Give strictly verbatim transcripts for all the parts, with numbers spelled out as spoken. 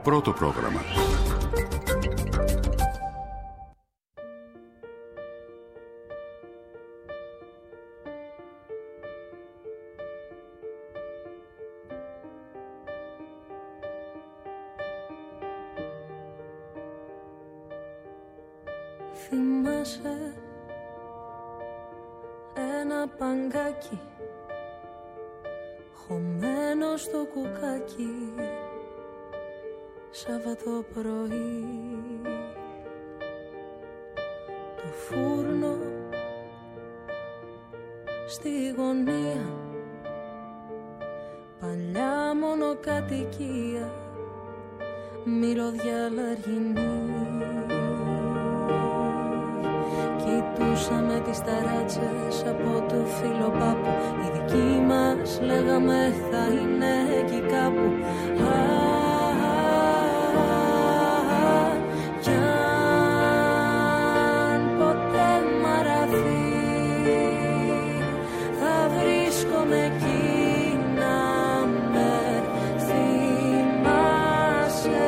πρώτο πρόγραμμα. Θυμάσαι ένα παγκάκι χωμένο στο κουκάκι Σάββατο πρωί, το φούρνο στη γωνία, παλιά μονοκατοικία, μυρωδιά λαργινή. Κοιτούσαμε τις ταράτσες από το φιλοπάπου, οι δικοί μας λέγαμε θα είναι εκεί κάπου. Α, κι αν ποτέ μ' αραθεί, θα βρίσκομαι εκεί να με θυμάσαι.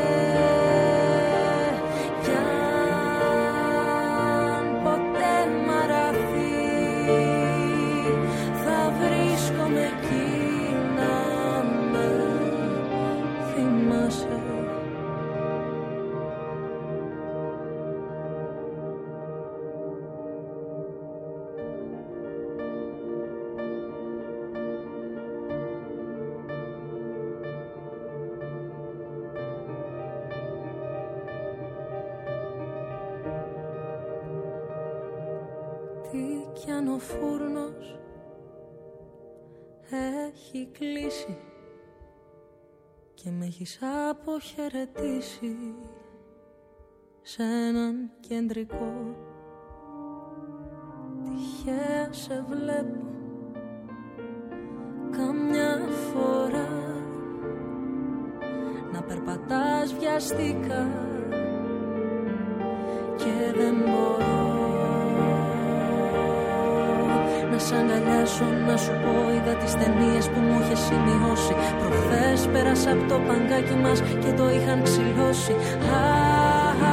Κι αν ο φούρνος έχει κλείσει και με έχεις αποχαιρετήσει σε έναν κεντρικό, τυχαία σε βλέπω καμιά φορά να περπατάς βιαστικά και δεν μπορώ να σ' αγκαλιάσω, να σου πω είδα τις ταινίες που μου είχες σημειώσει. Προχθές πέρασα από το παγκάκι μας και το είχαν ξυλώσει. Α, α,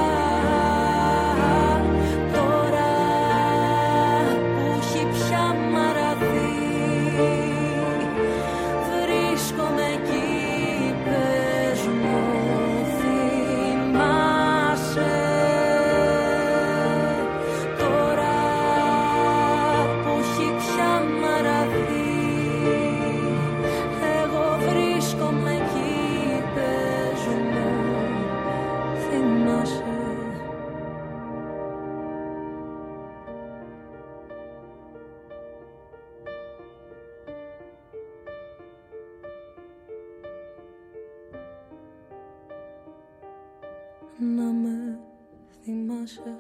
α, τώρα που έχει πια μαραθεί, βρίσκομαι εκεί, πες μου θυμάσαι. Να με θυμάσαι.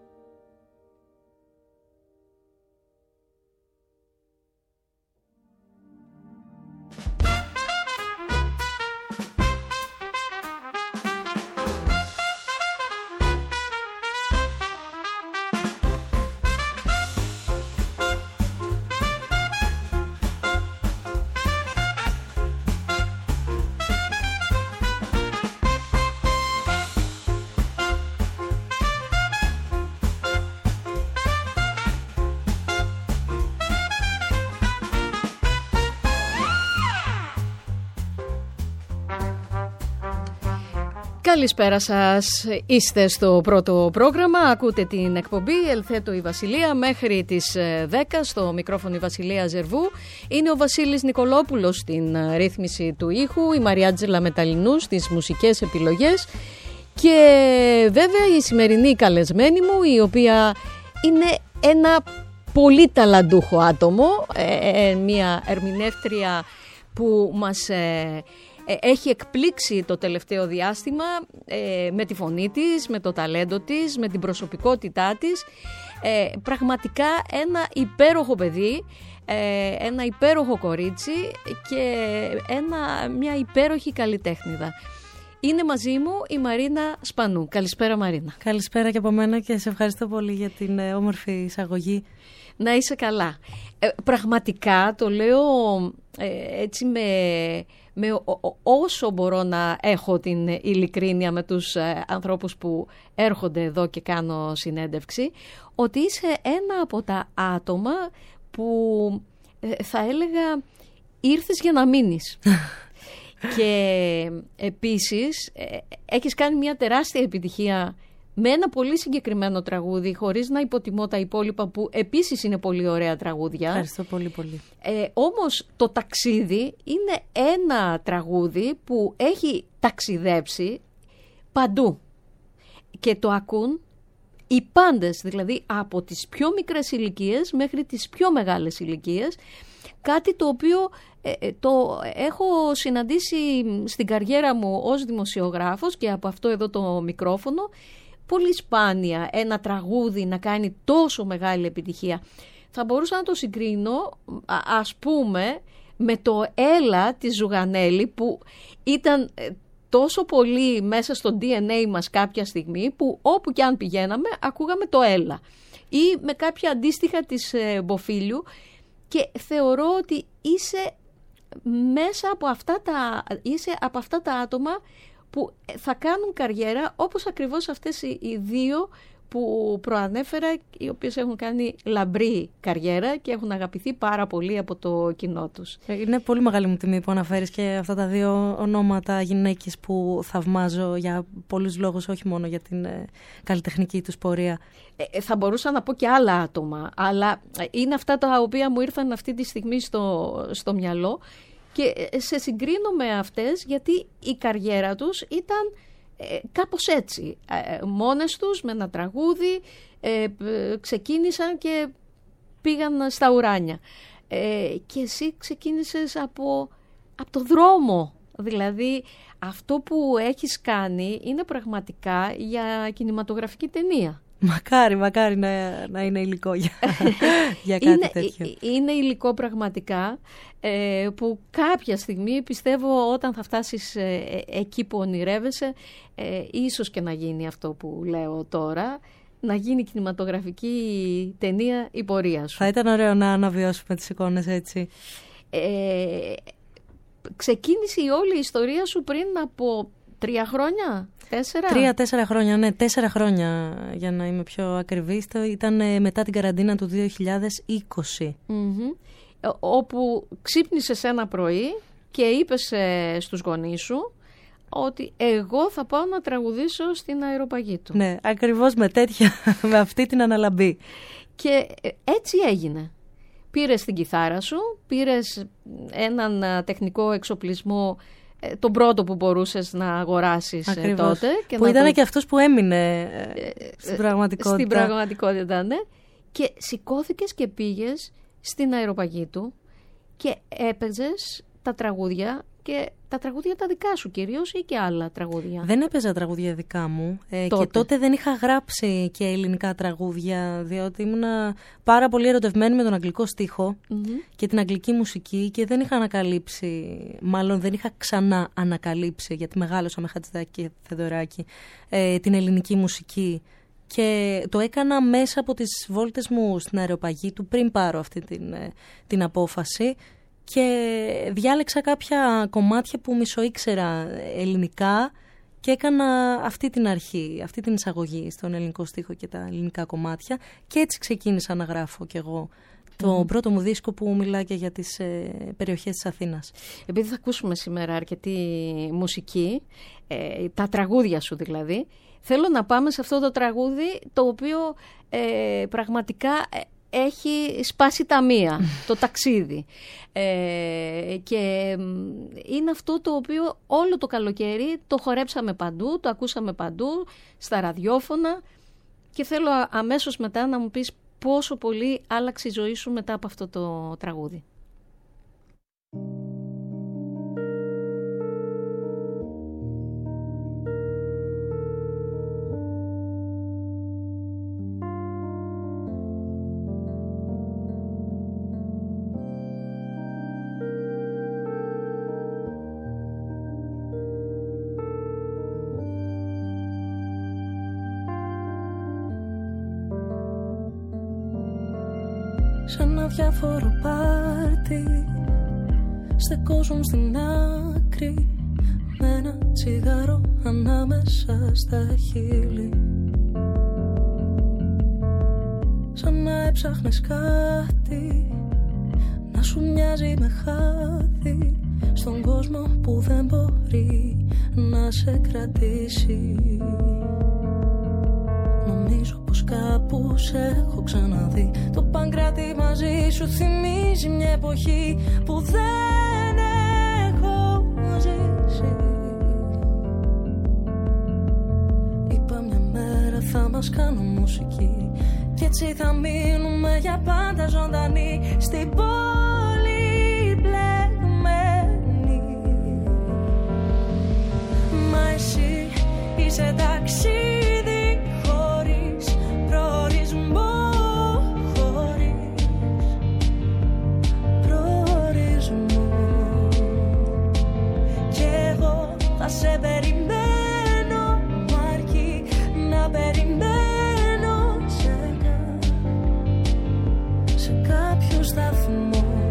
Καλησπέρα σας, είστε στο πρώτο πρόγραμμα, ακούτε την εκπομπή Ελθέτω η Βασιλεία μέχρι τις δέκα, στο μικρόφωνο η Βασιλεία Ζερβού. Είναι ο Βασίλης Νικολόπουλος στην ρύθμιση του ήχου, η Μαριάτζελα Μεταλλινού στις μουσικές επιλογές και βέβαια η σημερινή καλεσμένη μου, η οποία είναι ένα πολύ ταλαντούχο άτομο, ε, μια ερμηνεύτρια που μας... Ε, έχει εκπλήξει το τελευταίο διάστημα ε, με τη φωνή της, με το ταλέντο της, με την προσωπικότητά της. Ε, πραγματικά ένα υπέροχο παιδί, ε, ένα υπέροχο κορίτσι και ένα, μια υπέροχη καλλιτέχνηδα. Είναι μαζί μου η Μαρίνα Σπανού. Καλησπέρα Μαρίνα. Καλησπέρα και από μένα και σε ευχαριστώ πολύ για την ε, όμορφη εισαγωγή. Να είσαι καλά. Ε, πραγματικά το λέω ε, έτσι με, με ο, ο, όσο μπορώ να έχω την ειλικρίνεια με τους ε, ανθρώπους που έρχονται εδώ και κάνω συνέντευξη, ότι είσαι ένα από τα άτομα που ε, θα έλεγα ήρθες για να μείνεις. Και επίσης ε, έχεις κάνει μια τεράστια επιτυχία με ένα πολύ συγκεκριμένο τραγούδι, χωρίς να υποτιμώ τα υπόλοιπα που επίσης είναι πολύ ωραία τραγούδια. Ευχαριστώ πολύ πολύ. Ε, όμως το ταξίδι είναι ένα τραγούδι που έχει ταξιδέψει παντού και το ακούν οι πάντες, δηλαδή από τις πιο μικρές ηλικίες μέχρι τις πιο μεγάλες ηλικίες, κάτι το οποίο ε, το έχω συναντήσει στην καριέρα μου ως δημοσιογράφος και από αυτό εδώ το μικρόφωνο. Πολύ σπάνια ένα τραγούδι να κάνει τόσο μεγάλη επιτυχία. Θα μπορούσα να το συγκρίνω, ας πούμε, με το «Έλα» της Ζουγανέλη, που ήταν τόσο πολύ μέσα στο ντι εν έι μας κάποια στιγμή, που όπου και αν πηγαίναμε ακούγαμε το «Έλα». Ή με κάποια αντίστοιχα της Μποφίλιου, και θεωρώ ότι είσαι μέσα από αυτά τα, είσαι από αυτά τα άτομα που θα κάνουν καριέρα, όπως ακριβώς αυτές οι δύο που προανέφερα, οι οποίες έχουν κάνει λαμπρή καριέρα και έχουν αγαπηθεί πάρα πολύ από το κοινό τους. Είναι πολύ μεγάλη μου τιμή που αναφέρεις και αυτά τα δύο ονόματα γυναίκες που θαυμάζω για πολλούς λόγους, όχι μόνο για την ε, καλλιτεχνική τους πορεία. Ε, θα μπορούσα να πω και άλλα άτομα, αλλά είναι αυτά τα οποία μου ήρθαν αυτή τη στιγμή στο, στο μυαλό. Και σε συγκρίνω με αυτές γιατί η καριέρα τους ήταν ε, κάπως έτσι. Ε, μόνες τους με ένα τραγούδι ε, ξεκίνησαν και πήγαν στα ουράνια. Ε, και εσύ ξεκίνησες από, από το δρόμο. Δηλαδή αυτό που έχεις κάνει είναι πραγματικά για κινηματογραφική ταινία. Μακάρι, μακάρι να, να είναι υλικό για, για κάτι είναι, τέτοιο. Είναι υλικό πραγματικά, ε, που κάποια στιγμή πιστεύω όταν θα φτάσεις ε, εκεί που ονειρεύεσαι, ε, ίσως και να γίνει αυτό που λέω τώρα, να γίνει κινηματογραφική ταινία η πορεία σου. Θα ήταν ωραίο να αναβιώσουμε τις εικόνες έτσι. Ε, ξεκίνησε η όλη η ιστορία σου πριν από τρία χρόνια, τέσσερα. Τρία-τέσσερα χρόνια, ναι, τέσσερα χρόνια για να είμαι πιο ακριβής. Ήταν μετά την καραντίνα του δύο χιλιάδες είκοσι. Mm-hmm. Όπου ξύπνησες ένα πρωί και είπες ε, στους γονείς σου ότι εγώ θα πάω να τραγουδήσω στην Αεροπαγήτου. Ναι, ακριβώς με τέτοια, με αυτή την αναλαμπή. Και έτσι έγινε. Πήρες την κιθάρα σου, πήρες έναν τεχνικό εξοπλισμό, τον πρώτο που μπορούσες να αγοράσεις. Ακριβώς. Τότε. Και που να ήταν το... και αυτός που έμεινε στην πραγματικότητα. Στην πραγματικότητα, ναι. Και σηκώθηκες και πήγες στην Αεροπαγήτου και έπαιζες τα τραγούδια, και τα τραγούδια τα δικά σου κυρίως ή και άλλα τραγούδια. Δεν έπαιζα τραγούδια δικά μου ε, τότε. Και τότε δεν είχα γράψει και ελληνικά τραγούδια, διότι ήμουνα πάρα πολύ ερωτευμένη με τον αγγλικό στίχο mm-hmm. και την αγγλική μουσική, και δεν είχα ανακαλύψει, μάλλον δεν είχα ξανά ανακαλύψει, γιατί μεγάλωσα με Χατζηδάκη και Θεοδωράκη, ε, την ελληνική μουσική. Και το έκανα μέσα από τις βόλτες μου στην Αεροπαγήτου πριν πάρω αυτή την, την απόφαση, και διάλεξα κάποια κομμάτια που μισοήξερα ελληνικά και έκανα αυτή την αρχή, αυτή την εισαγωγή στον ελληνικό στίχο και τα ελληνικά κομμάτια, και έτσι ξεκίνησα να γράφω κι εγώ το mm. πρώτο μου δίσκο που μιλά και για τις ε, περιοχές της Αθήνας. Επειδή θα ακούσουμε σήμερα αρκετή μουσική, ε, τα τραγούδια σου δηλαδή, θέλω να πάμε σε αυτό το τραγούδι το οποίο ε, πραγματικά έχει σπάσει τα μία, το ταξίδι. Ε, και είναι αυτό το οποίο όλο το καλοκαίρι το χορέψαμε παντού, το ακούσαμε παντού, στα ραδιόφωνα, και θέλω αμέσως μετά να μου πεις πόσο πολύ άλλαξε η ζωή σου μετά από αυτό το τραγούδι. σε ένα διάφορο πάρτι, στεκόσουν στην άκρη με ένα τσιγάρο ανάμεσα στα χείλη. Σαν να έψαχνες κάτι να σου μοιάζει με χάδι στον κόσμο που δεν μπορεί να σε κρατήσει. Νομίζω πως κάπου σε έχω ξαναδεί. Το Παγκράτη μαζί σου θυμίζει μια εποχή που δεν έχω ζήσει. Είπα μια μέρα θα μας κάνουν μουσική κι έτσι θα μείνουμε για πάντα ζωντανοί στην πόλη μπλεγμένη. Μα εσύ είσαι ταξίδι χωρίς προορισμό, χωρίς προορισμό. Κι εγώ θα σε περιμένω, μου αρκεί να περιμένω σε κάποιο σταθμό.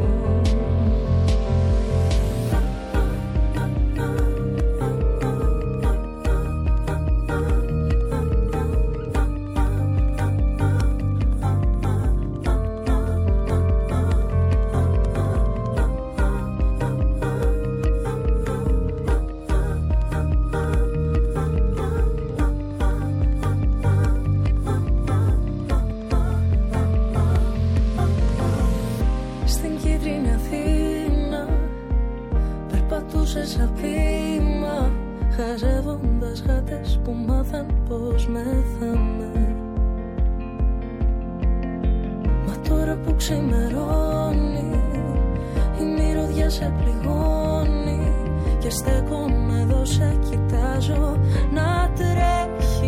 Σαν βήμα, χαζεύοντας γάτες που μάθαν πως μεθάμε. Μα τώρα που ξημερώνει η μυρωδιά σε πληγώνει και στέκομαι εδώ σε κοιτάζω να τρέχεις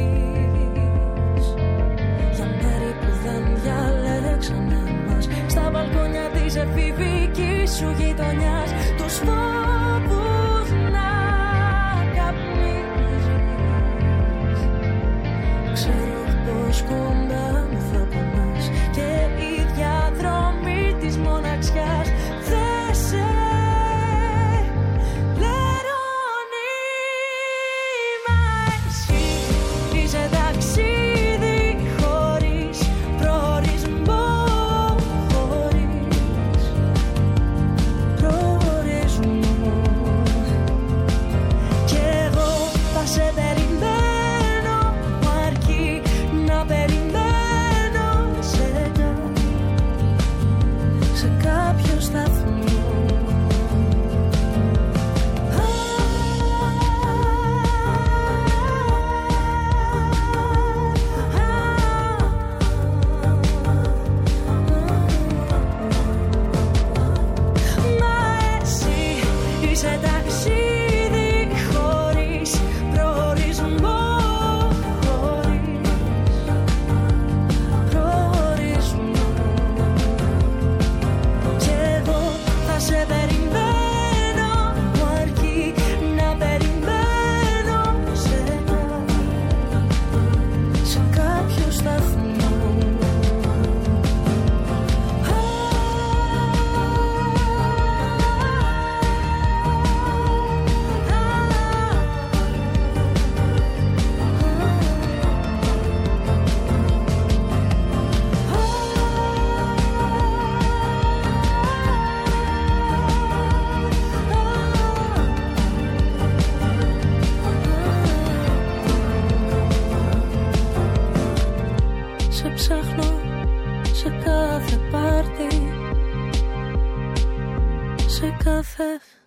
για μέρη που δεν διαλέξανε μας, στα μπαλκόνια της εφηβικής σου γειτονιάς, τους φόβους να καπνίζεις. Ξέρω πως κοντά μου θα πονάς και η διαδρομή της μοναξιάς δεν σε λερώνει. Μα εσύ είσαι ταξίδι χωρίς προορισμό, χωρίς προορισμό. Κι εγώ θα σε περιμένω, μου αρκεί να περιμένω σε, σε κάποιο σταθμό. Μα εσύ είσαι ταξίδι χωρίς προορισμό, χωρίς προορισμό. Κι εγώ θα σε περιμένω, μου αρκεί να περιμένω σε, σε κάποιο σταθμό. Σε ψάχνω σε κάθε πάρτι, σε κάθε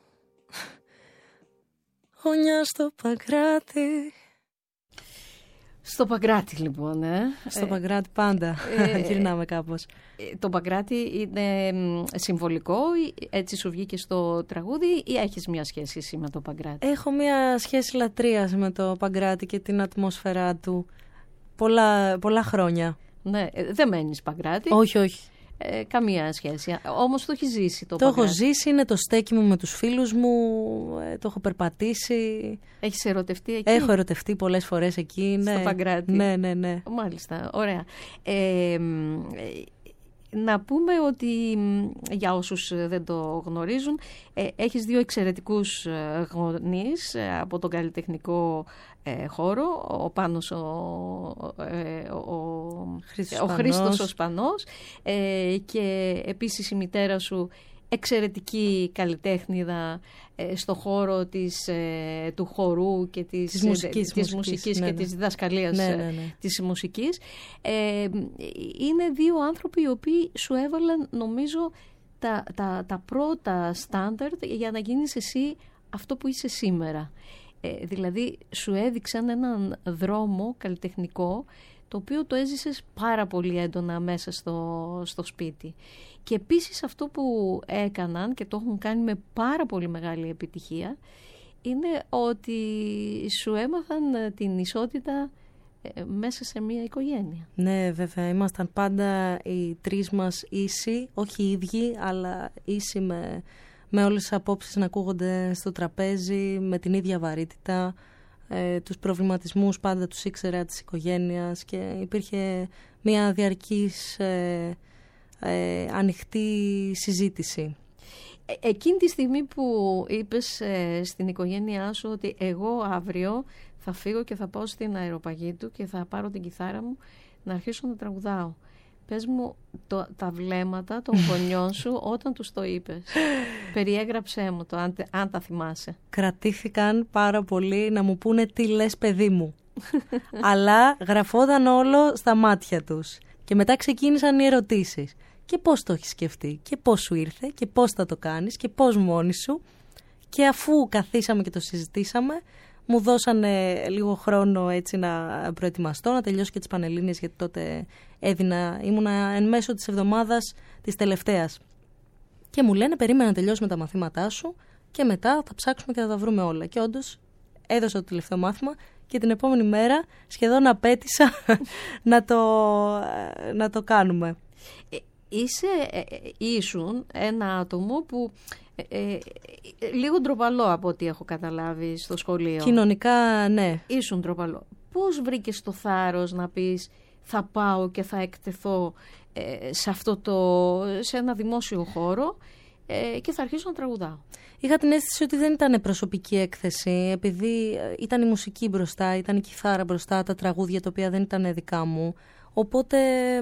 γωνιά στο Παγκράτη. Στο Παγκράτη λοιπόν, ε. Στο Παγκράτη πάντα ε, γυρνάμε κάπως. Ε, το Παγκράτη είναι συμβολικό, έτσι σου βγήκε στο τραγούδι ή έχεις μια σχέση εσύ με το Παγκράτη? Έχω μια σχέση λατρείας με το Παγκράτη και την ατμόσφαιρά του πολλά, πολλά χρόνια. Ναι, δεν μένεις Παγκράτη. Όχι, όχι. Ε, καμία σχέση. Όμως το έχει ζήσει το Το Παγκράτη. έχω ζήσει, είναι το στέκι μου με τους φίλους μου, ε, το έχω περπατήσει. Έχεις ερωτευτεί εκεί? Έχω ερωτευτεί πολλές φορές εκεί. Στο Ναι. Παγκράτη. Ναι, ναι, ναι. Μάλιστα, ωραία. Ε, να πούμε ότι, για όσους δεν το γνωρίζουν, ε, έχεις δύο εξαιρετικούς γονείς από τον καλλιτεχνικό ε, χώρο, ο Πάνος ο, ε, ο, ο, ο Χρήστος ο Σπανός, ε, και επίσης η μητέρα σου εξαιρετική καλλιτέχνηδα ε, στο χώρο της, ε, του χορού και της, της μουσικής, ε, της μουσικής, μουσικής ναι, και ναι. της διδασκαλίας ναι, ναι, ναι. της μουσικής. Ε, είναι δύο άνθρωποι οι οποίοι σου έβαλαν, νομίζω, τα, τα, τα πρώτα στάνταρτ για να γίνεις εσύ αυτό που είσαι σήμερα. Ε, δηλαδή σου έδειξαν έναν δρόμο καλλιτεχνικό, το οποίο το έζησες πάρα πολύ έντονα μέσα στο, στο σπίτι. Και επίσης αυτό που έκαναν και το έχουν κάνει με πάρα πολύ μεγάλη επιτυχία είναι ότι σου έμαθαν την ισότητα μέσα σε μια οικογένεια. Ναι, βέβαια. Ήμασταν πάντα οι τρεις μας ίσοι, όχι οι ίδιοι, αλλά ίσοι με, με όλες τις απόψεις να ακούγονται στο τραπέζι, με την ίδια βαρύτητα. Ε, τους προβληματισμούς πάντα τους ήξερα της οικογένειας και υπήρχε μια διαρκής ε, ε, ανοιχτή συζήτηση. Ε, εκείνη τη στιγμή που είπες ε, στην οικογένειά σου ότι εγώ αύριο θα φύγω και θα πάω στην Αεροπαγήτου και θα πάρω την κιθάρα μου να αρχίσω να τραγουδάω. Πες μου το, τα βλέμματα των γονιών σου όταν τους το είπες. Περιέγραψέ μου το, αν, αν τα θυμάσαι. Κρατήθηκαν πάρα πολύ να μου πούνε τι λες παιδί μου. Αλλά γραφόταν όλο στα μάτια τους. Και μετά ξεκίνησαν οι ερωτήσεις. Και πώς το έχεις σκεφτεί, και πώς σου ήρθε, και πώς θα το κάνεις, και πώς μόνη σου. Και αφού καθίσαμε και το συζητήσαμε, μου δώσανε λίγο χρόνο έτσι να προετοιμαστώ, να τελειώσω και τις Πανελλήνιες, γιατί τότε έδινα, ήμουνα εν μέσω της εβδομάδας της τελευταίας. Και μου λένε, περίμενα να τελειώσουμε τα μαθήματά σου και μετά θα ψάξουμε και θα τα βρούμε όλα. Και όντως έδωσα το τελευταίο μάθημα και την επόμενη μέρα σχεδόν απέτησα να, το, να το κάνουμε. Ε, είσαι, ε, ήσουν ένα άτομο που ε, ε, λίγο ντροπαλό από ό,τι έχω καταλάβει στο σχολείο. Κοινωνικά, ναι. Ήσουν ντροπαλό. Πώς βρήκες το θάρρος να πεις θα πάω και θα εκτεθώ ε, σε, αυτό το, σε ένα δημόσιο χώρο ε, και θα αρχίσω να τραγουδάω? Είχα την αίσθηση ότι δεν ήταν προσωπική έκθεση, επειδή ήταν η μουσική μπροστά, ήταν η κιθάρα μπροστά, τα τραγούδια τα οποία δεν ήταν δικά μου. Οπότε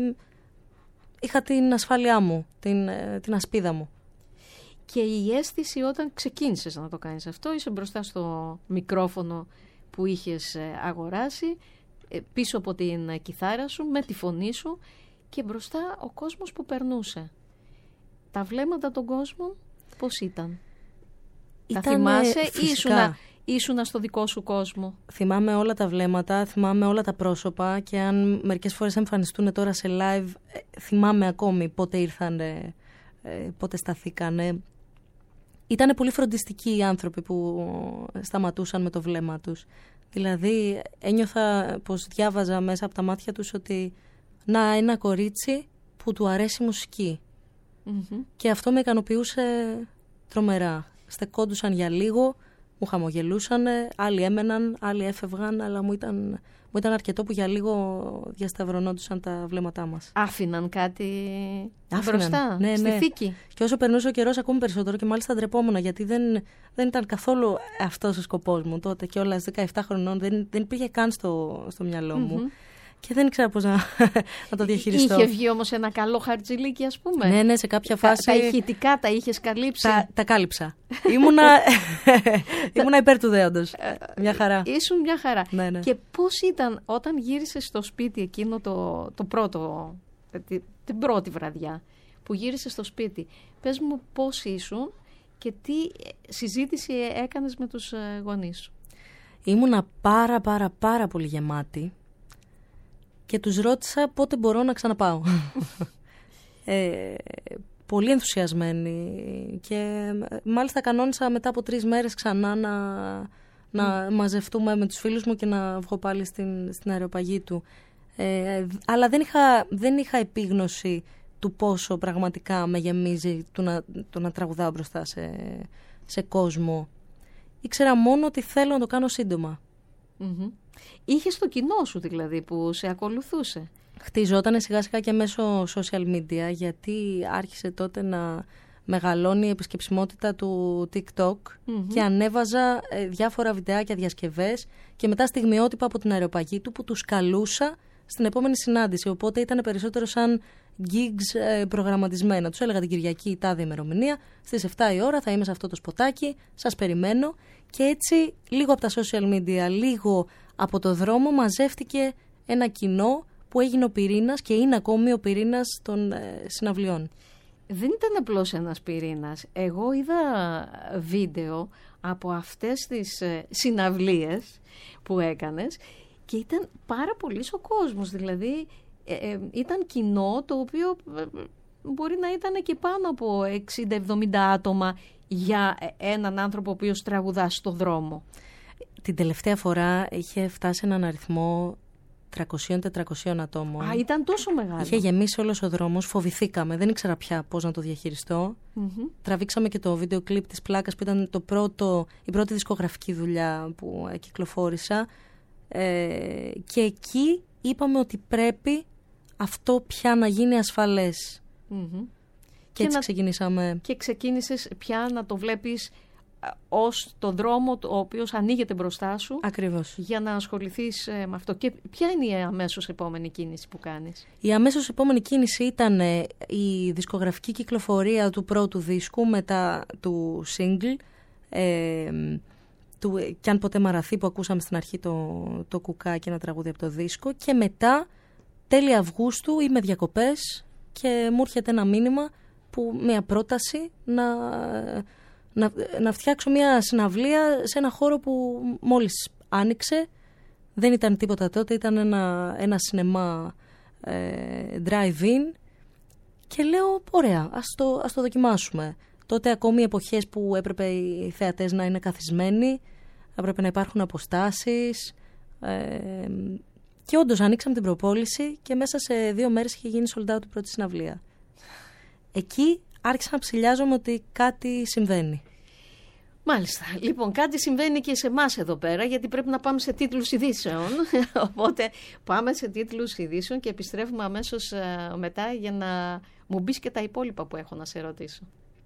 είχα την ασφάλειά μου, την, την ασπίδα μου. Και η αίσθηση όταν ξεκίνησες να το κάνεις αυτό, είσαι μπροστά στο μικρόφωνο που είχες αγοράσει, πίσω από την κιθάρα σου, με τη φωνή σου και μπροστά ο κόσμος που περνούσε. Τα βλέμματα των κόσμων πώς ήταν? Ήτανε, τα θυμάσαι ή ήσουνα, ήσουνα στο δικό σου κόσμο? Θυμάμαι όλα τα βλέμματα, θυμάμαι όλα τα πρόσωπα και αν μερικές φορές εμφανιστούν τώρα σε live, θυμάμαι ακόμη πότε ήρθανε, πότε σταθήκανε. Ήτανε πολύ φροντιστικοί οι άνθρωποι που σταματούσαν με το βλέμμα τους. Δηλαδή ένιωθα πως διάβαζα μέσα από τα μάτια τους ότι να, ένα κορίτσι που του αρέσει η μουσική. Mm-hmm. Και αυτό με ικανοποιούσε τρομερά. Στεκόντουσαν για λίγο, μου χαμογελούσαν, άλλοι έμεναν, άλλοι έφευγαν, αλλά μου ήταν, μου ήταν αρκετό που για λίγο διασταυρωνόντουσαν τα βλέμματά μας. Άφηναν κάτι Άφηναν, μπροστά, ναι, στη ναι. θήκη. Και όσο περνούσε ο καιρός ακόμη περισσότερο και μάλιστα ντρεπόμουν, γιατί δεν, δεν ήταν καθόλου αυτός ο σκοπός μου τότε και όλα δεκαεπτά χρονών, δεν, δεν πήγε καν στο, στο μυαλό μου. Mm-hmm. Και δεν ήξερα πώς να, να το διαχειριστώ. Είχε βγει όμως ένα καλό χαρτζηλίκι, ας πούμε. Ναι, ναι, σε κάποια φάση. Τα, τα ηχητικά τα είχες καλύψει? Τα, τα κάλυψα. Ήμουνα, ήμουνα υπέρ του δέοντος. Μια χαρά. Ήσουν μια χαρά. Ναι, ναι. Και πώς ήταν όταν γύρισες στο σπίτι εκείνο το, το πρώτο, την, την πρώτη βραδιά που γύρισες στο σπίτι? Πες μου πώς ήσουν και τι συζήτηση έκανες με τους γονείς σου? Ήμουνα πάρα πάρα πάρα πολύ γεμάτη. Και τους ρώτησα πότε μπορώ να ξαναπάω. ε, πολύ ενθουσιασμένοι. Και μάλιστα κανόνισα μετά από τρεις μέρες ξανά να, να mm. μαζευτούμε με τους φίλους μου και να βγω πάλι στην, στην Αεροπαγήτου. Ε, αλλά δεν είχα, δεν είχα επίγνωση του πόσο πραγματικά με γεμίζει το να, το να τραγουδάω μπροστά σε, σε κόσμο. Ήξερα μόνο ότι θέλω να το κάνω σύντομα. Mm-hmm. Είχες το κοινό σου δηλαδή που σε ακολουθούσε. Χτιζόταν σιγά σιγά και μέσω social media, γιατί άρχισε τότε να μεγαλώνει η επισκεψιμότητα του TikTok mm-hmm. και ανέβαζα ε, διάφορα βιντεάκια, διασκευές και μετά στιγμιότυπα από την αεροπαγή του που τους καλούσα στην επόμενη συνάντηση. Οπότε ήταν περισσότερο σαν gigs ε, προγραμματισμένα. Τους έλεγα την Κυριακή τάδε ημερομηνία, στις επτά η ώρα θα είμαι σε αυτό το σποτάκι, σας περιμένω. Και έτσι λίγο από τα social media, λίγο από το δρόμο μαζεύτηκε ένα κοινό που έγινε ο πυρήνας και είναι ακόμη ο πυρήνας των ε, συναυλιών. Δεν ήταν απλώς ένας πυρήνας. Εγώ είδα βίντεο από αυτές τις ε, συναυλίες που έκανες και ήταν πάρα πολύς ο κόσμος. Δηλαδή ε, ε, ήταν κοινό το οποίο ε, μπορεί να ήταν και πάνω από εξήντα εβδομήντα άτομα για έναν άνθρωπο ο οποίος τραγουδά στο δρόμο. Την τελευταία φορά είχε φτάσει έναν αριθμό τριακόσια με τετρακόσια ατόμων. Α, ήταν τόσο μεγάλο. Είχε γεμίσει όλος ο δρόμος, φοβηθήκαμε, δεν ήξερα πια πώς να το διαχειριστώ. Mm-hmm. Τραβήξαμε και το βίντεο κλιπ της πλάκας που ήταν το πρώτο, η πρώτη δισκογραφική δουλειά που κυκλοφόρησα. Ε, και εκεί είπαμε ότι πρέπει αυτό πια να γίνει ασφαλές. Mm-hmm. Και, και έτσι να... ξεκινήσαμε. Και ξεκίνησες πια να το βλέπεις ως το δρόμο ο οποίος ανοίγεται μπροστά σου. Ακριβώς. Για να ασχοληθείς ε, με αυτό. Και ποια είναι η αμέσως επόμενη κίνηση που κάνεις? Η αμέσως επόμενη κίνηση ήταν ε, η δισκογραφική κυκλοφορία του πρώτου δίσκου μετά του single ε, του «Κι αν ποτέ μαραθεί» που ακούσαμε στην αρχή το, το κουκάκι, ένα τραγούδι από το δίσκο, και μετά τέλη Αυγούστου είμαι διακοπές και μου έρχεται ένα μήνυμα που μια πρόταση να... Να, να φτιάξω μια συναυλία σε ένα χώρο που μόλις άνοιξε. Δεν ήταν τίποτα τότε, ήταν ένα, ένα σινεμά ε, drive-in και λέω ωραία, ας το, ας το δοκιμάσουμε. Τότε ακόμη εποχές που έπρεπε οι θεατές να είναι καθισμένοι, έπρεπε να υπάρχουν αποστάσεις ε, και όντως ανοίξαμε την προπόληση και μέσα σε δύο μέρες είχε γίνει sold out η πρώτη συναυλία. Εκεί άρχισα να ψηλιάζομαι ότι κάτι συμβαίνει. Μάλιστα. Λοιπόν, κάτι συμβαίνει και σε εμάς εδώ πέρα, γιατί πρέπει να πάμε σε τίτλους ειδήσεων. Οπότε πάμε σε τίτλους ειδήσεων και επιστρέφουμε αμέσως uh, μετά για να μου μπεις και τα υπόλοιπα που έχω να σε ρωτήσω.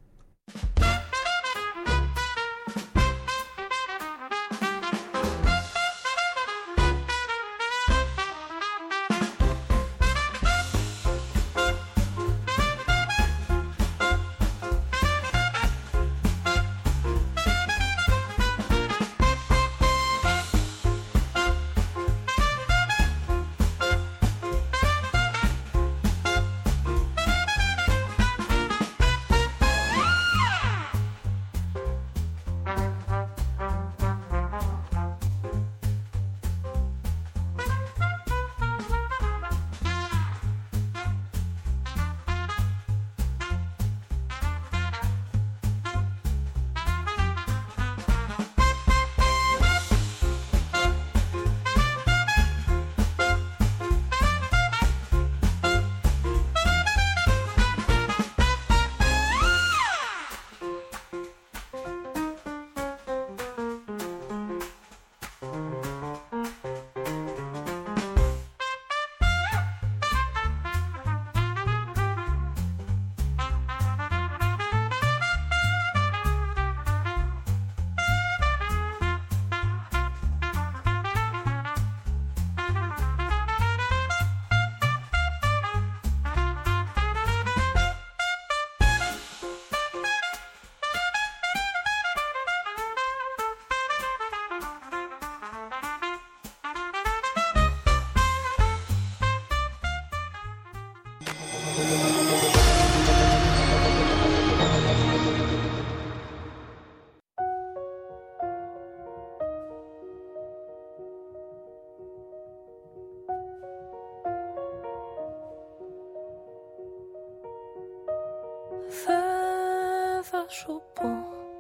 Δεν θα σου πω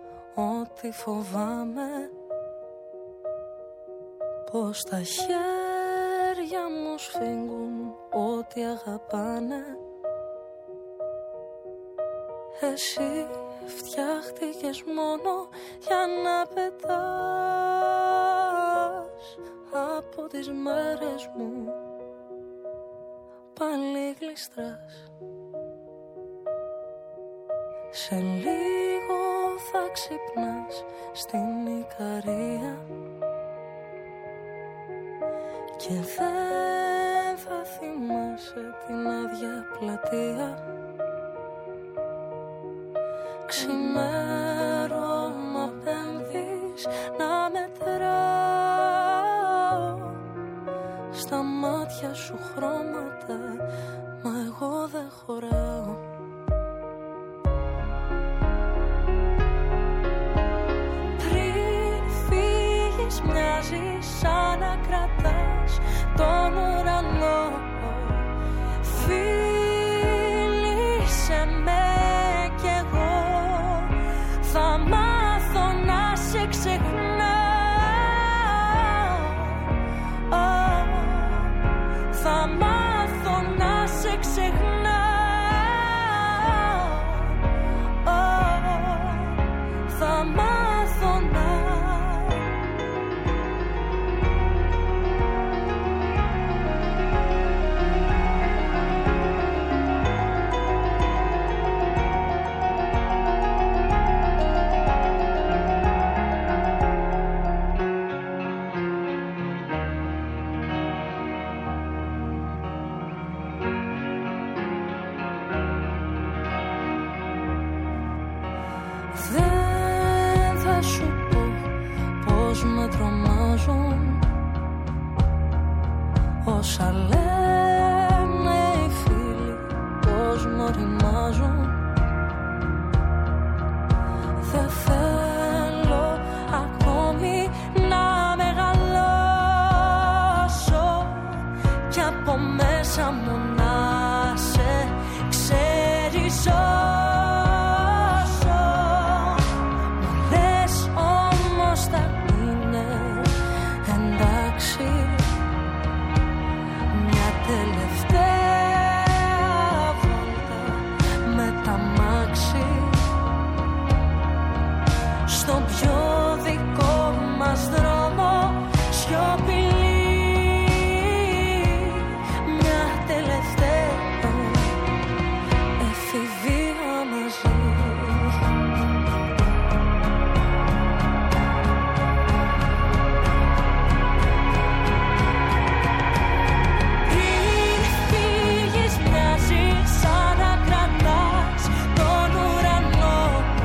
ότι φοβάμαι, πως τα χέρια μου σφίγγουν ό,τι αγαπάνε. Εσύ φτιάχτηκες μόνο για να πετάς από τις μέρες μου πάλι γλιστράς. Σε λίγο θα ξυπνάς στην Ικαρία και δεν θα θυμάσαι την άδεια πλατεία. Ξημέρωμα πέμπτης να μετράω στα μάτια σου χρώματα, μα εγώ δεν χωράω. Πριν φύγεις μοιάζει σαν να κρατάς τον ουρανό. Φίλησε με κι εγώ θα μάθω να σε ξεχνάω. Θα μάθω να σε ξεχνάω. Θα μάθω να. Δεν θα σου πω πως με τρομάζουν όσα λένε οι φίλοι, πως μ' οριμάζουν. Δεν θέλω ακόμη να μεγαλώσω κι από μέσα μου να σε ξεριζώ. Στον πιο δικό μας δρόμο σιωπηλή, μια τελευταία εφηβεία μαζί. Πριν φύγεις μοιάζει σαν να κρατάς τον ουρανό.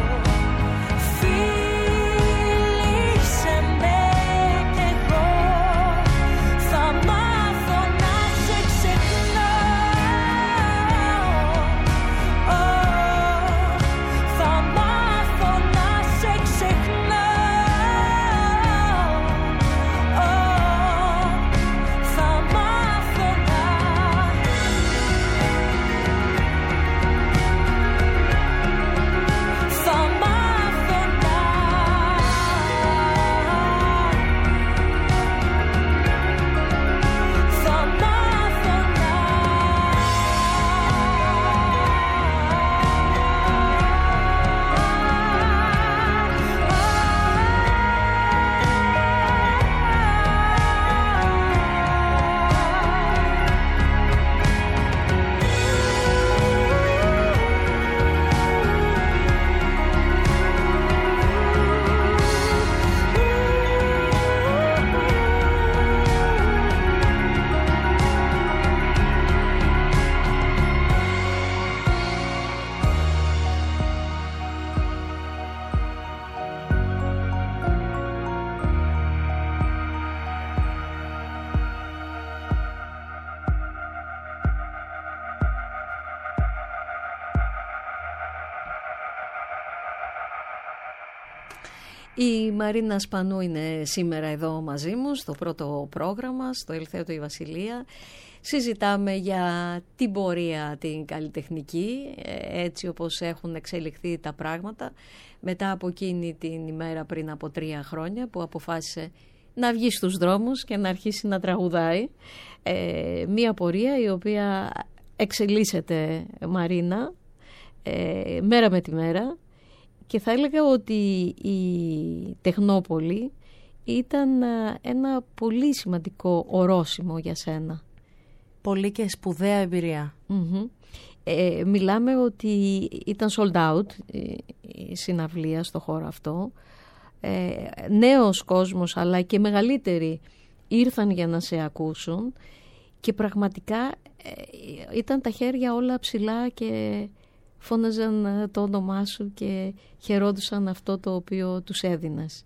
Η Μαρίνα Σπανού είναι σήμερα εδώ μαζί μου στο πρώτο πρόγραμμα, στο Ελθέτω η Βασιλεία. Συζητάμε για την πορεία την καλλιτεχνική, έτσι όπως έχουν εξελιχθεί τα πράγματα μετά από εκείνη την ημέρα πριν από τρία χρόνια που αποφάσισε να βγει στους δρόμους και να αρχίσει να τραγουδάει. Ε, μία πορεία η οποία εξελίσσεται, Μαρίνα, ε, μέρα με τη μέρα. Και θα έλεγα ότι η Τεχνόπολη ήταν ένα πολύ σημαντικό ορόσημο για σένα. Πολύ και σπουδαία εμπειρία. Mm-hmm. Ε, μιλάμε ότι ήταν sold out η συναυλία στο χώρο αυτό. Ε, νέος κόσμος αλλά και μεγαλύτεροι ήρθαν για να σε ακούσουν και πραγματικά ε, ήταν τα χέρια όλα ψηλά και φώναζαν το όνομά σου και χαιρόντουσαν αυτό το οποίο τους έδινες.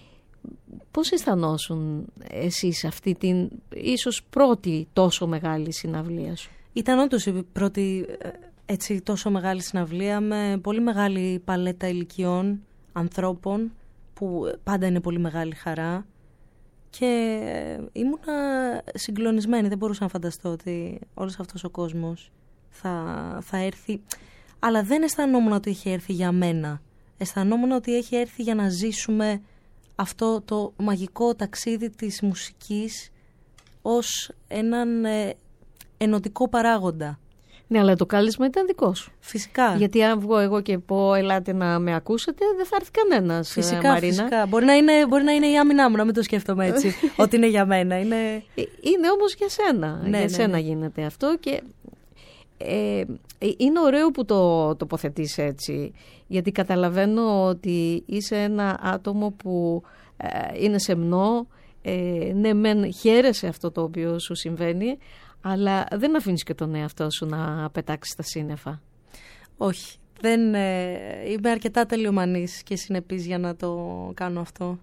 Πώς αισθανόσουν εσείς αυτή την ίσως πρώτη τόσο μεγάλη συναυλία σου? Ήταν όντως η πρώτη έτσι, τόσο μεγάλη συναυλία με πολύ μεγάλη παλέτα ηλικιών, ανθρώπων που πάντα είναι πολύ μεγάλη χαρά και ήμουνα συγκλονισμένη, δεν μπορούσα να φανταστώ ότι όλος αυτός ο κόσμος θα, θα έρθει, αλλά δεν αισθανόμουν ότι είχε έρθει για μένα, αισθανόμουν ότι έχει έρθει για να ζήσουμε αυτό το μαγικό ταξίδι της μουσικής ως έναν ε, ενωτικό παράγοντα. Ναι, αλλά το κάλεσμα ήταν δικό σου. Φυσικά. Γιατί αν βγω εγώ και πω ελάτε να με ακούσετε, δεν θα έρθει κανένας. Φυσικά, Μαρίνα. φυσικά. Μπορεί να είναι, μπορεί να είναι η άμυνά μου, να μην το σκέφτομαι έτσι, ότι είναι για μένα. Είναι, είναι όμως για σένα. Ναι, για ναι, σένα ναι. γίνεται αυτό και ε, είναι ωραίο που το τοποθετείς έτσι, γιατί καταλαβαίνω ότι είσαι ένα άτομο που ε, είναι σεμνό, ε, ναι μεν χαίρεσαι αυτό το οποίο σου συμβαίνει, αλλά δεν αφήνεις και τον εαυτό σου να πετάξεις στα σύννεφα. Όχι. Δεν, ε, είμαι αρκετά τελειομανής και συνεπής για να το κάνω αυτό.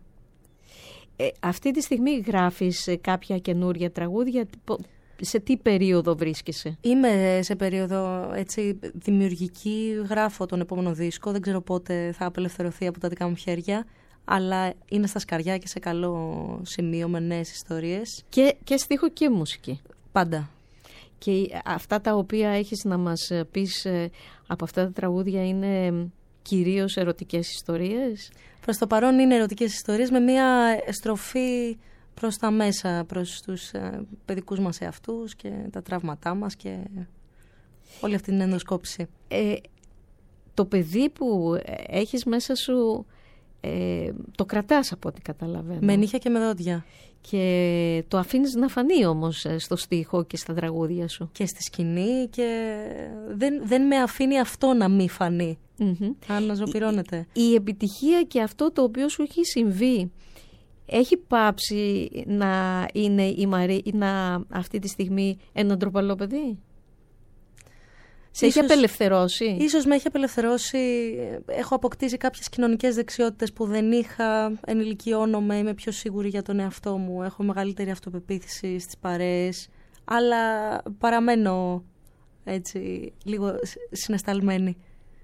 Ε, αυτή τη στιγμή γράφεις κάποια καινούρια τραγούδια. Σε τι περίοδο βρίσκεσαι? Είμαι σε περίοδο έτσι, δημιουργική. Γράφω τον επόμενο δίσκο. Δεν ξέρω πότε θα απελευθερωθεί από τα δικά μου χέρια. Αλλά είναι στα σκαριά και σε καλό σημείο με νέες ιστορίες. Και, και στίχο και μουσική. Πάντα. Και αυτά τα οποία έχεις να μας πεις από αυτά τα τραγούδια είναι κυρίως ερωτικές ιστορίες? Προς το παρόν είναι ερωτικές ιστορίες με μια στροφή προς τα μέσα, προς τους παιδικούς μας εαυτούς και τα τραύματά μας και όλη αυτή την ενδοσκόπηση. Ε, το παιδί που έχεις μέσα σου ε, το κρατάς από ό,τι καταλαβαίνω. Με νύχια και με δόντια. Και το αφήνεις να φανεί όμως στο στίχο και στα τραγούδια σου. Και στη σκηνή και δεν, δεν με αφήνει αυτό να μη φανεί. Mm-hmm. Αναζωπυρώνεται. Η, η επιτυχία και αυτό το οποίο σου έχει συμβεί έχει πάψει να είναι η Μαρίνα αυτή τη στιγμή ένα ντροπαλό παιδί? Σε ίσως, έχει απελευθερώσει? Ίσως με έχει απελευθερώσει. Έχω αποκτήσει κάποιες κοινωνικές δεξιότητες που δεν είχα. Ενηλικιώνομαι, είμαι πιο σίγουρη για τον εαυτό μου. Έχω μεγαλύτερη αυτοπεποίθηση στις παρέες. Αλλά παραμένω έτσι λίγο συναισθαλμένη.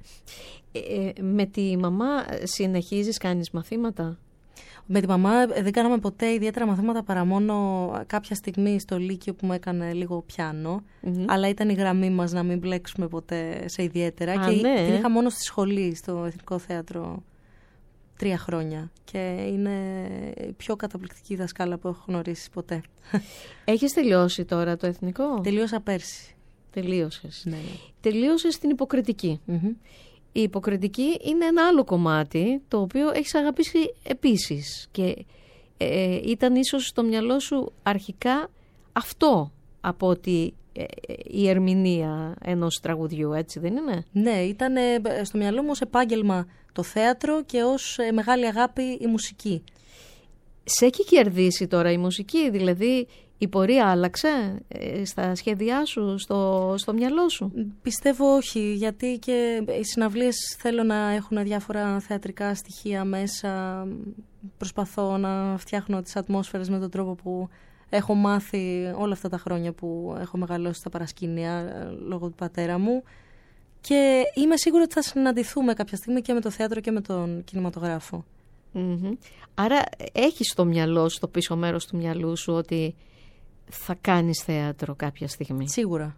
Ε, με τη μαμά συνεχίζεις, κάνεις μαθήματα? Με τη μαμά δεν κάναμε ποτέ ιδιαίτερα μαθήματα παρά μόνο κάποια στιγμή στο Λύκειο που μου έκανε λίγο πιάνο. Mm-hmm. Αλλά ήταν η γραμμή μας να μην μπλέξουμε ποτέ σε ιδιαίτερα. Α, και ναι. την είχα μόνο στη σχολή, στο Εθνικό Θέατρο, τρία χρόνια. Και είναι η πιο καταπληκτική δασκάλα που έχω γνωρίσει ποτέ. Έχεις τελειώσει τώρα το Εθνικό? Τελείωσα πέρσι. Τελείωσες. Ναι, ναι. Τελείωσες την Υποκριτική. Mm-hmm. Η Υποκριτική είναι ένα άλλο κομμάτι το οποίο έχεις αγαπήσει επίσης και ε, ήταν ίσως στο μυαλό σου αρχικά αυτό από ότι ε, η ερμηνεία ενός τραγουδιού, έτσι δεν είναι? Ναι, ήταν στο μυαλό μου ως επάγγελμα το θέατρο και ως ε, μεγάλη αγάπη η μουσική. Σε έχει κερδίσει τώρα η μουσική, δηλαδή η πορεία άλλαξε ε, στα σχέδιά σου, στο, στο μυαλό σου? Πιστεύω όχι, γιατί και οι συναυλίες θέλω να έχουν διάφορα θεατρικά στοιχεία μέσα. Προσπαθώ να φτιάχνω τις ατμόσφαιρες με τον τρόπο που έχω μάθει όλα αυτά τα χρόνια που έχω μεγαλώσει στα παρασκήνια λόγω του πατέρα μου. Και είμαι σίγουρη ότι θα συναντηθούμε κάποια στιγμή και με το θέατρο και με τον κινηματογράφο. Mm-hmm. Άρα έχεις στο μυαλό σου, στο πίσω μέρος του μυαλού σου ότι θα κάνεις θέατρο κάποια στιγμή? Σίγουρα.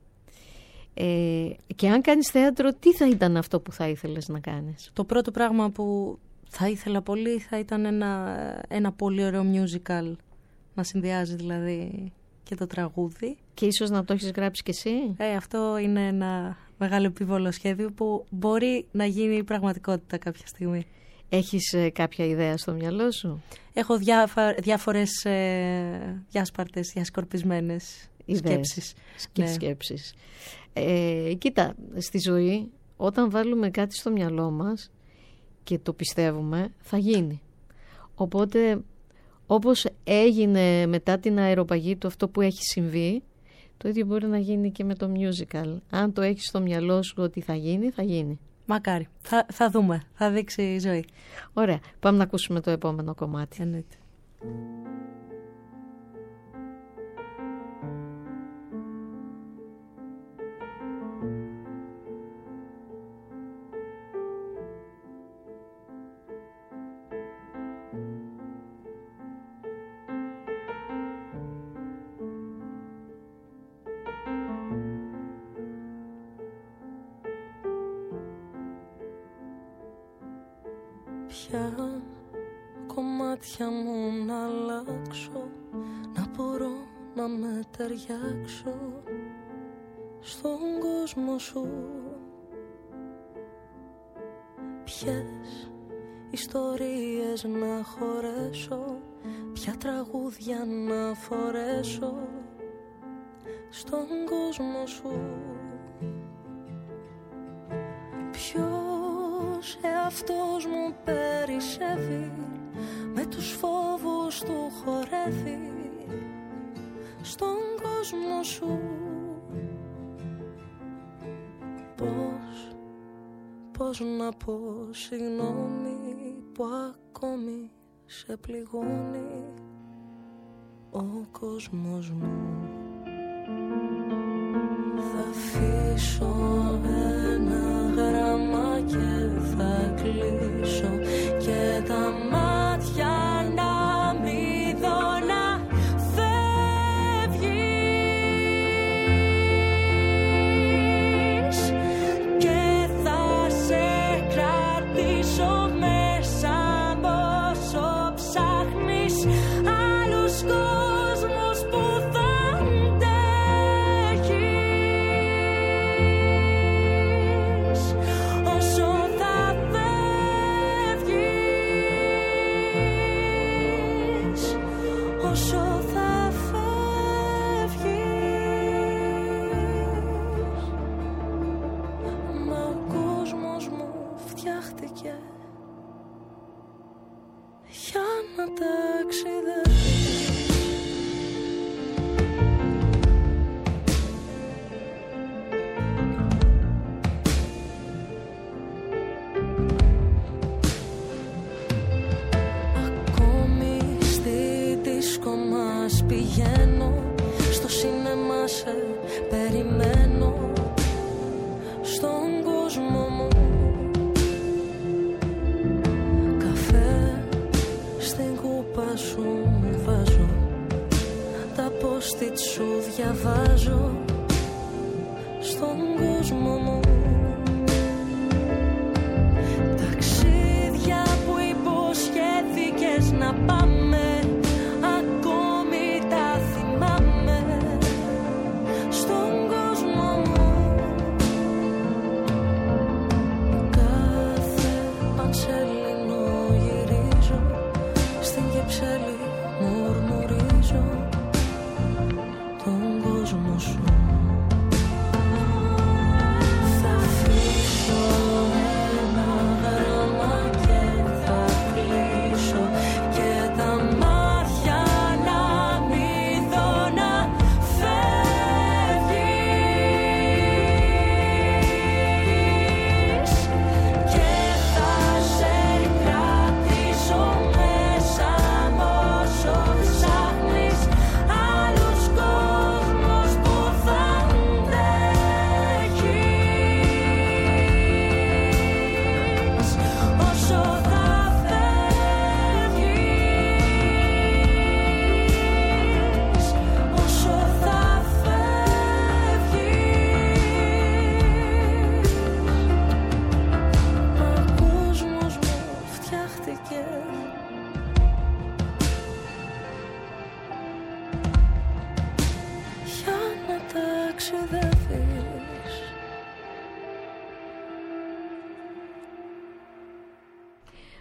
Ε, και αν κάνεις θέατρο, τι θα ήταν αυτό που θα ήθελες να κάνεις? Το πρώτο πράγμα που θα ήθελα πολύ θα ήταν ένα, ένα πολύ ωραίο musical. Να συνδυάζει δηλαδή και το τραγούδι. Και ίσως να το έχεις γράψει κι εσύ? Ε, αυτό είναι ένα μεγάλο επίβολο σχέδιο που μπορεί να γίνει πραγματικότητα κάποια στιγμή. Έχεις ε, κάποια ιδέα στο μυαλό σου? Έχω διάφα, διάφορες ε, διάσπαρτες, διασκορπισμένες σκέψεις. Και ναι. σκέψεις. Ε, κοίτα, στη ζωή όταν βάλουμε κάτι στο μυαλό μας και το πιστεύουμε, θα γίνει. Οπότε όπως έγινε μετά την αεροπαγή του αυτό που έχει συμβεί, το ίδιο μπορεί να γίνει και με το musical. Αν το έχεις στο μυαλό σου ότι θα γίνει, θα γίνει. Μακάρι. Θα, θα δούμε. Θα δείξει η ζωή. Ωραία. Πάμε να ακούσουμε το επόμενο κομμάτι. Εννοείται. Ποια κομμάτια μου να αλλάξω, να μπορώ να με ταιριάξω στον κόσμο σου? Ποιες ιστορίες να χωρέσω, ποια τραγούδια να φορέσω στον κόσμο σου? Ποιος εαυτός μου περισσεύει, με τους φόβους του χορεύει στον κόσμο σου? Πώς, πώς να πω συγγνώμη που ακόμη σε πληγώνει ο κόσμος μου? Θα αφήσω ένα γράμμα και θα κλείσω και τα μάτια να μη δω να φεύγεις και θα σε κρατήσω μέσα όσο ψάχνεις άλλους κόσμους που θα πηγαίνω, στο σινεμά σε περιμένω στον κόσμο μου. Καφέ στην κούπα σου βάζω, τα post-it σου διαβάζω στον κόσμο μου. Ταξίδια που υποσχέθηκες να πάμε,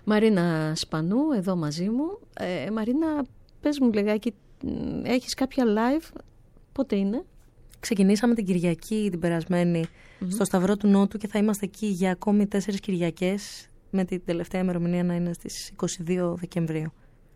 Μαρίνα Σπανού εδώ μαζί μου. ε, Μαρίνα, πες μου λιγάκι, έχεις κάποια live, πότε είναι? Ξεκινήσαμε την Κυριακή την περασμένη mm-hmm. στο Σταυρό του Νότου και θα είμαστε εκεί για ακόμη τέσσερις Κυριακές, με την τελευταία ημερομηνία να είναι στις είκοσι δύο Δεκεμβρίου.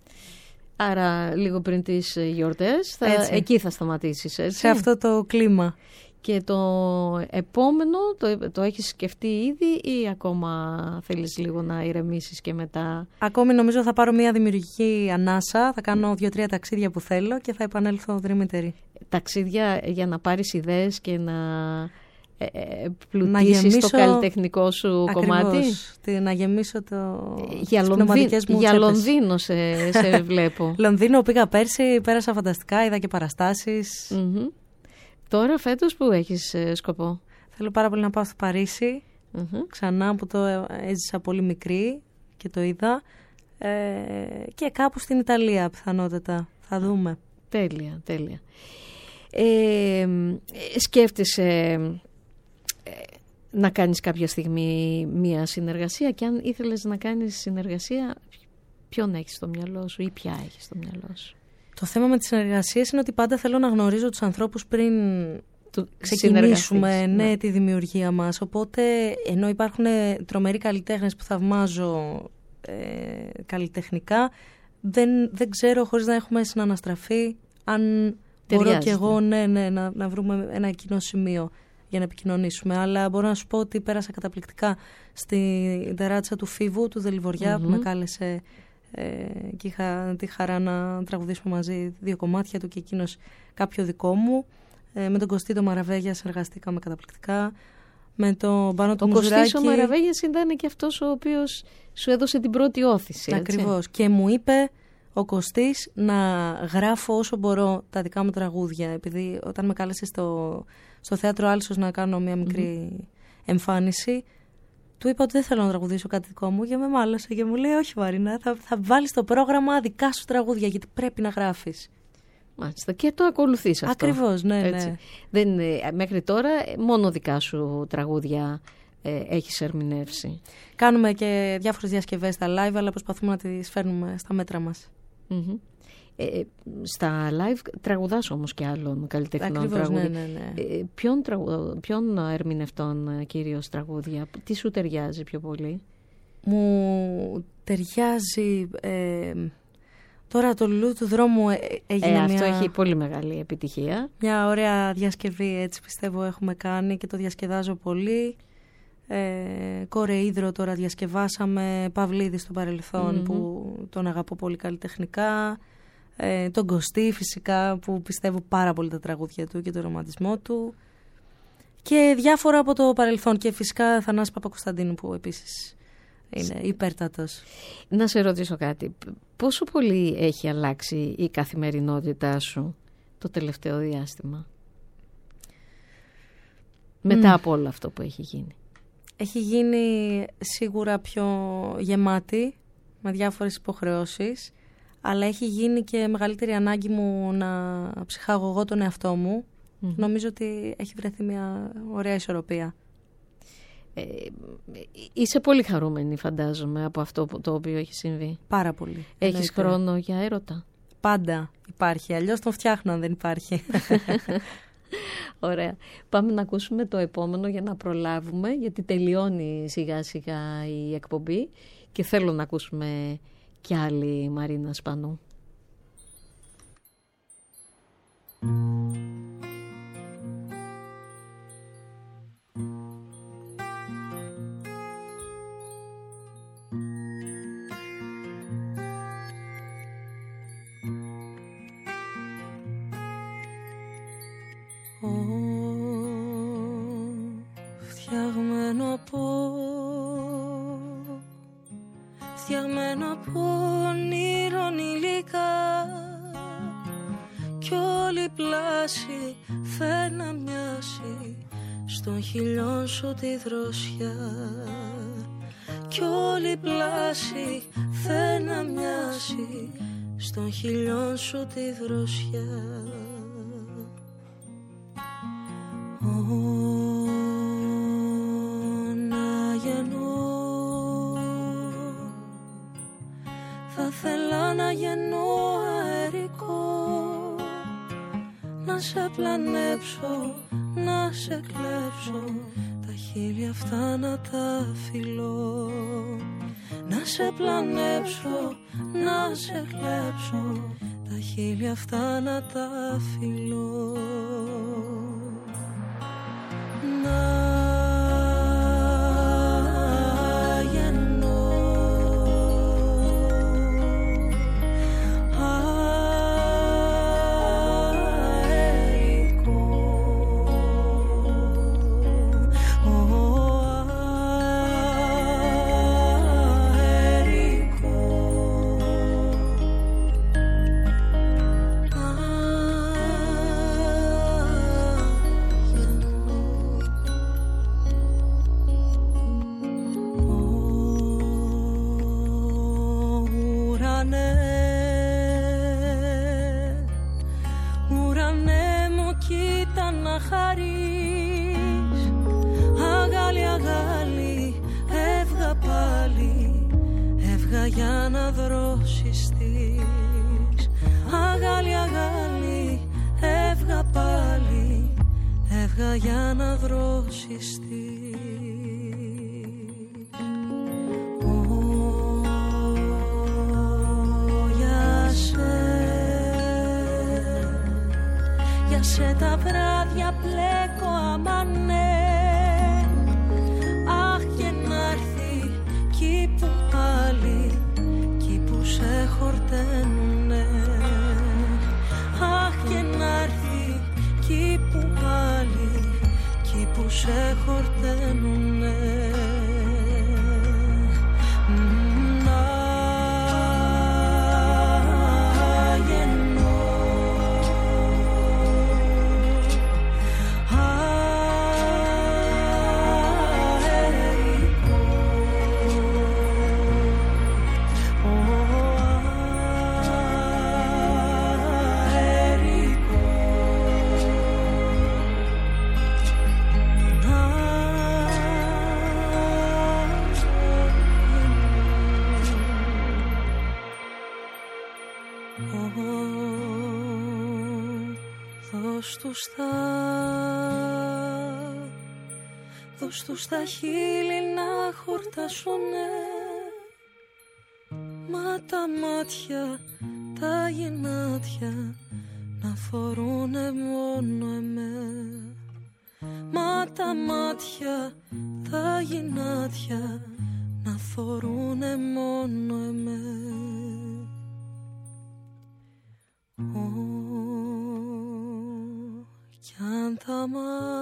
Άρα λίγο πριν τις γιορτές, θα, εκεί θα σταματήσεις, έτσι? Σε αυτό το κλίμα. Και το επόμενο το, το έχεις σκεφτεί ήδη ή ακόμα θέλεις λίγο να ηρεμήσεις και μετά? Ακόμη νομίζω θα πάρω μια δημιουργική ανάσα, θα κάνω δύο-τρία ταξίδια που θέλω και θα επανέλθω δρυμύτερη. Ταξίδια για να πάρεις ιδέες και να ε, ε, πλουτίσεις γεμίσω... το καλλιτεχνικό σου Ακριβώς, κομμάτι. Να γεμίσω το... Για, Λονδί... μου για Λονδίνο σε, σε βλέπω. Λονδίνο πήγα πέρσι, πέρασα φανταστικά, είδα και παραστάσεις. Mm-hmm. Τώρα φέτος που έχεις ε, σκοπό? Θέλω πάρα πολύ να πάω στο Παρίσι, mm-hmm. ξανά που το έζησα πολύ μικρή και το είδα, ε, και κάπου στην Ιταλία πιθανότατα, θα δούμε. Τέλεια, τέλεια. Ε, σκέφτεσαι ε, να κάνεις κάποια στιγμή μία συνεργασία, και αν ήθελες να κάνεις συνεργασία, ποιον έχεις στο μυαλό σου ή ποια έχεις στο μυαλό σου? Το θέμα με τις συνεργασίες είναι ότι πάντα θέλω να γνωρίζω τους ανθρώπους πριν του ξεκινήσουμε ναι, ναι. τη δημιουργία μας. Οπότε, ενώ υπάρχουν τρομεροί καλλιτέχνες που θαυμάζω ε, καλλιτεχνικά, δεν, δεν ξέρω, χωρίς να έχουμε συναναστραφεί, αν μπορώ και εγώ ναι, ναι, να, να βρούμε ένα κοινό σημείο για να επικοινωνήσουμε. Αλλά μπορώ να σου πω ότι πέρασα καταπληκτικά στη τεράτσα του Φίβου, του Δελιβοριά, mm-hmm. που με κάλεσε ε, και είχα τη χαρά να τραγουδήσουμε μαζί δύο κομμάτια του και εκείνος κάποιο δικό μου. Ε, με τον Κωστή το Μαραβέγια συνεργαστήκαμε καταπληκτικά. Με τον Πάνο το Μουζουράκη. Ο Κωστής ο Μαραβέγιας ήταν και αυτός ο οποίος σου έδωσε την πρώτη όθηση. Ακριβώς. Και μου είπε ο Κωστής να γράφω όσο μπορώ τα δικά μου τραγούδια. Επειδή όταν με κάλεσε στο, στο Θέατρο Άλσος να κάνω μια μικρή mm-hmm. εμφάνιση, του είπα ότι δεν θέλω να τραγουδήσω κάτι δικό μου και με μάλωσε και μου λέει όχι Μαρίνα, θα, θα βάλεις στο πρόγραμμα δικά σου τραγούδια γιατί πρέπει να γράφεις. Μάλιστα, και το ακολουθείς αυτό. Ακριβώς, ναι, ναι. Δεν, μέχρι τώρα μόνο δικά σου τραγούδια ε, έχεις ερμηνεύσει. Κάνουμε και διάφορες διασκευές στα live, αλλά προσπαθούμε να τις φέρνουμε στα μέτρα μας. Mm-hmm. Ε, στα live τραγουδάς όμως και άλλων καλλιτεχνών. Ακριβώς, τραγούδι. Ναι, ναι, ναι. Ε, ποιον, τραγου... ποιον ερμηνευτών κυρίως τραγούδια, τι σου ταιριάζει πιο πολύ? Μου ταιριάζει... Ε, τώρα το Λουλού του Δρόμου έγινε ε, μια... Αυτό έχει πολύ μεγάλη επιτυχία. Μια ωραία διασκευή, έτσι πιστεύω έχουμε κάνει και το διασκεδάζω πολύ. Ε, Κορεΐδρο τώρα διασκευάσαμε, Παυλίδη στο παρελθόν mm-hmm. που τον αγαπώ πολύ καλλιτεχνικά, ε, τον Κωστή φυσικά που πιστεύω πάρα πολύ τα τραγούδια του και τον ρομαντισμό του και διάφορα από το παρελθόν και φυσικά Θανάση Παπακοσταντίνου που επίσης είναι υπέρτατος. Να σε ρωτήσω κάτι, πόσο πολύ έχει αλλάξει η καθημερινότητά σου το τελευταίο διάστημα μετά mm. από όλο αυτό που έχει γίνει? Έχει γίνει σίγουρα πιο γεμάτη, με διάφορες υποχρεώσεις, αλλά έχει γίνει και μεγαλύτερη ανάγκη μου να ψυχάγω εγώ τον εαυτό μου. Mm. Νομίζω ότι έχει βρεθεί μια ωραία ισορροπία. Ε, είσαι πολύ χαρούμενη, φαντάζομαι, από αυτό το οποίο έχει συμβεί. Πάρα πολύ. Έχεις εννοείται. χρόνο για έρωτα? Πάντα υπάρχει, αλλιώς τον φτιάχνω αν δεν υπάρχει. Ωραία. Πάμε να ακούσουμε το επόμενο για να προλάβουμε, γιατί τελειώνει σιγά σιγά η εκπομπή και θέλω να ακούσουμε κι άλλη Μαρίνα Σπανού. Φτιαγμένο από Φτιαγμένο από όνειρον υλικά κι όλη πλάση θέλει να μοιάσει στον χιλιόν σου τη δροσιά κι όλη πλάση θέλει να μοιάσει στον χιλιόν σου τη δροσιά. αναγεννώ αερικό, να σε πλανέψω, να σε κλέψω, τα χείλη αυτά να τα φιλώ. Να σε πλανέψω, να σε κλέψω, τα χείλη αυτά να τα φιλώ. Να για να δροσιστείς. Αγάλη, αγάλη, έβγα πάλι, έβγα για να δροσιστείς. Ω, για σε, για σε τα βράδια πλέκω αμανέ. Αχ, και να έρθει κι που πάλι, κι που σε χορταίνουνε. Αχ, και να έρθει κι που πάλι, κι που σε χορταίνουνε. Δώσ' τους τα, δώσ' τους τα χείλη να χορτάσουνε. Μα τα μάτια, τα γυνάτια να φορούνε μόνο εμέ. Μα τα μάτια, τα γυνάτια να φορούνε μόνο εμέ. Κι αν τα μα...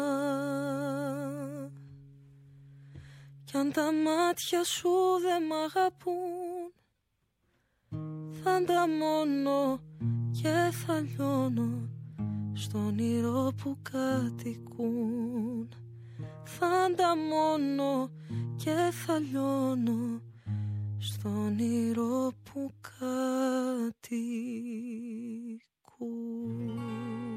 κι αν τα μάτια σου δε μ' αγαπούν, θα τα μόνο και θα λιώνω στον όνειρο που κατοικούν. Θα τα μόνο και θα λιώνω στον όνειρο που κατοικούν.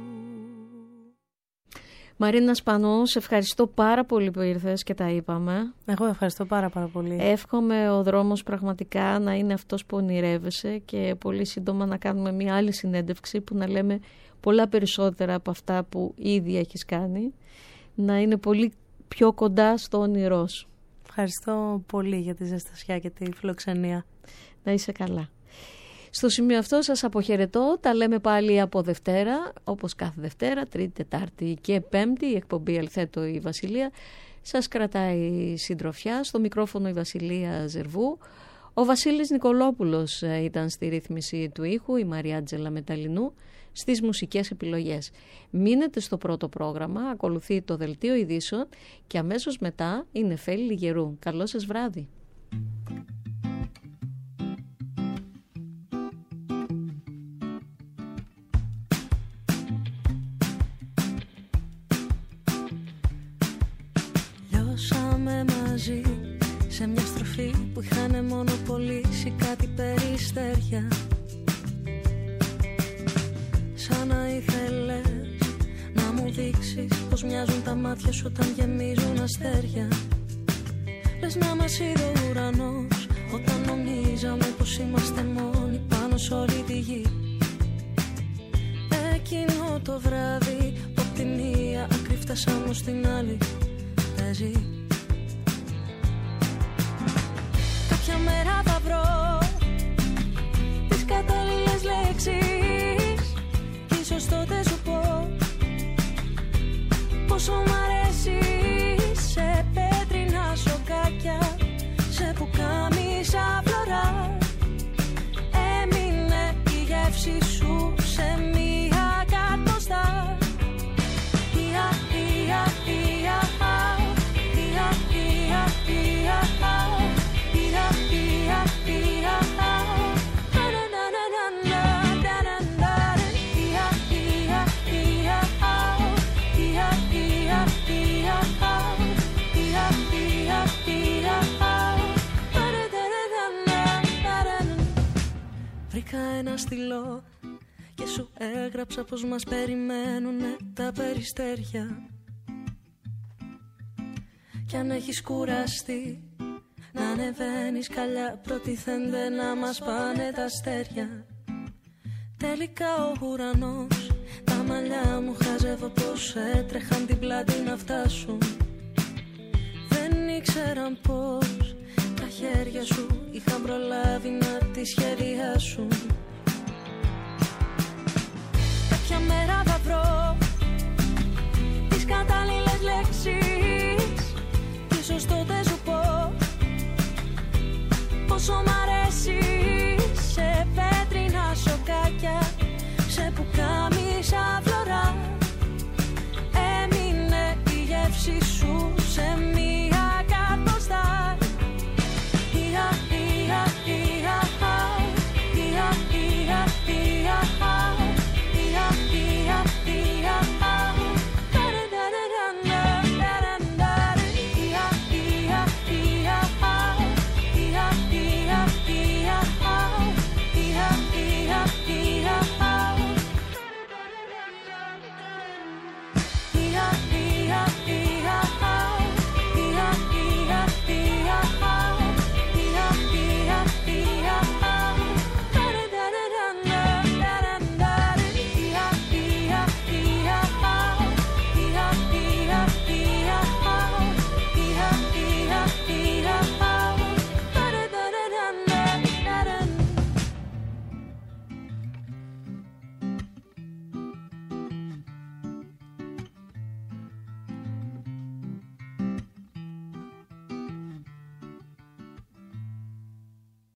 Μαρίνα Σπανού, σε ευχαριστώ πάρα πολύ που ήρθες και τα είπαμε. Εγώ ευχαριστώ πάρα πάρα πολύ. Εύχομαι ο δρόμος πραγματικά να είναι αυτός που ονειρεύεσαι και πολύ σύντομα να κάνουμε μια άλλη συνέντευξη που να λέμε πολλά περισσότερα από αυτά που ήδη έχεις κάνει, να είναι πολύ πιο κοντά στο όνειρό σου. Ευχαριστώ πολύ για τη ζεστασιά και τη φιλοξενία. Να είσαι καλά. Στο σημείο αυτό σας αποχαιρετώ, τα λέμε πάλι από Δευτέρα, όπως κάθε Δευτέρα, Τρίτη, Τετάρτη και Πέμπτη, η εκπομπή Ελθέτω η Βασιλεία. Σας κρατάει συντροφιά, στο μικρόφωνο η Βασιλεία Ζερβού. Ο Βασίλης Νικολόπουλος ήταν στη ρύθμιση του ήχου, η Μαριάτζελα Μεταλλινού στις μουσικές επιλογές. Μείνετε στο πρώτο πρόγραμμα, ακολουθεί το Δελτίο Ειδήσεων και αμέσως μετά η Νεφέλη Λιγερού. Καλό σας βράδυ. Λιώσαμε μαζί σε μια στροφή που είχανε μονοπολίσει κάτι περιστέρια. Σαν να ήθελες να μου δείξεις πως μοιάζουν τα μάτια σου όταν γεμίζουν αστέρια. Λες να μας είδε ο ουρανός όταν νομίζαμε πως είμαστε μόνοι πάνω πάνω σ' όλη τη γη. Εκείνο το βράδυ που απ' τη μία άκρη φτάσαμε στην άλλη παίζει. Κάποια μέρα θα βρω τις κατάλληλες λέξεις κι ίσως τότε σου πω πόσο μ' αρέσεις. Σε πέτρινα σοκάκια, σε πουκάμισα φλωρά, έμεινε η γεύση σου σε μία καρποστά. Ια, ια, ια, ια, ια, ια, βρήκα ένα στυλό και σου έγραψα πως μας περιμένουνε τα περιστέρια. Κι αν έχεις κουραστεί να ανεβαίνεις καλιά, προτιθένται να μας πάνε τα αστέρια. Τελικά ο ουρανός, τα μαλλιά μου χάζευα πως έτρεχαν την πλάτη να φτάσουν. Δεν ήξεραν πως τα χέρια σου είχαν προλάβει να τις σχεδιάσουν.